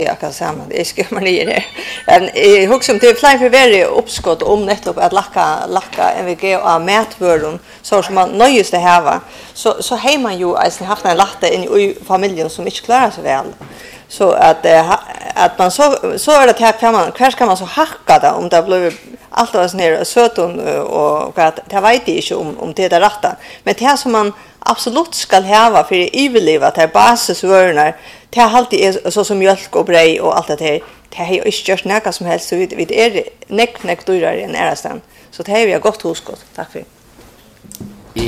Jag kan säga men det ska man det. En hur det flyr för very uppskott om nettopp att lacka MVG och mätvörden så som man nöjes det här så har man ju alltså haft en latte i familjen som inte klarar sig väl. Så att man så är det här kan man så hacka det om det blir allt vad snär söton och att det vet inte om det är rätta. Men det som man absolut ska ha för att överleva det basisvörnar det har alltid är så som mjölk och bröd och allt det här. Det har ju inte gjort något som helst så vi är näck dyrare än ärastan. Så det här är jag gott huskott. Tack för